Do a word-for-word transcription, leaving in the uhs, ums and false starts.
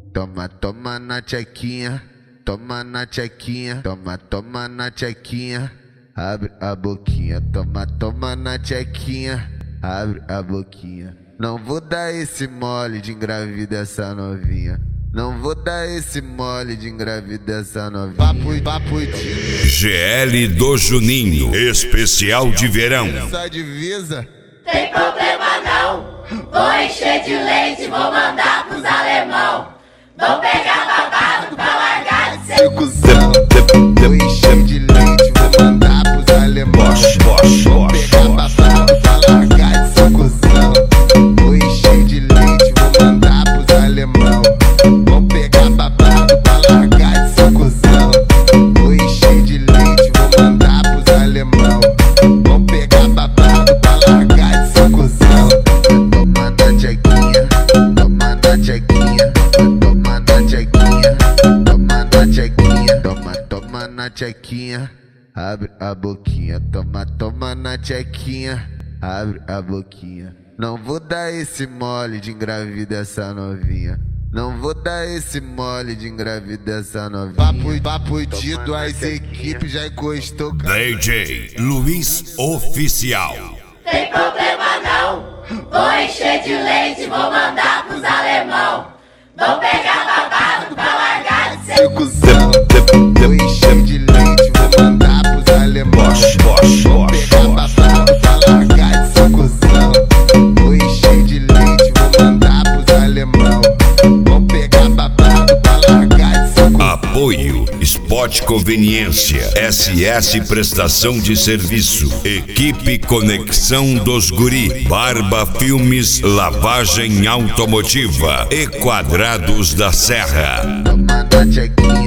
Toma, toma na tchequinha, toma na tchequinha, toma, toma na tchequinha, abre a boquinha, toma, toma na tchequinha, abre a boquinha. Não vou dar esse mole de engravidar essa novinha. Não vou dar esse mole de engravidar essa novinha. Papo, papo de G L do Juninho, especial de verão. essa divisa. Tem problema não, vou encher de leite, vou mandar pros alemão. Vou pegar babado pra largar de ser Cuzão, vou encher de leite, vou mandar pros alemãos. Vou pegar babado pra largar de ser cuzão. Vou encher de leite, vou mandar pros alemãos. Vou pegar babado pra largar de ser cuzão. Vou encher de leite, vou mandar pros alemãos. Vou pegar babado pra largar de ser cuzão. Toma na tchequinha, toma na tchequinha, toma na tchequinha, toma na tchequinha, toma, toma na tchequinha, abre a boquinha, toma, toma na tchequinha, abre a boquinha. Não vou dar esse mole de engravidar essa novinha. Não vou dar esse mole de engravidar essa novinha. Papo, papo dito, as equipes já encostou. D J Luiz Oficial. Tem problema não, vou encher de leite, vou mandar pros alemão. Vou pegar babado pra largar de ser Cuzão, vou encher de leite, vou mandar pros alemãos. Vou pegar babado pra largar de ser cuzão. Vou encher de leite, vou mandar pros alemãos. Vou pegar babado pra largar de ser cuzão. Apoio Spot Conveniência, S S Prestação de Serviço, Equipe Conexão dos Guri, Barba Filmes, Lavagem Automotiva e Quadrados da Serra. Toma na tchequinha.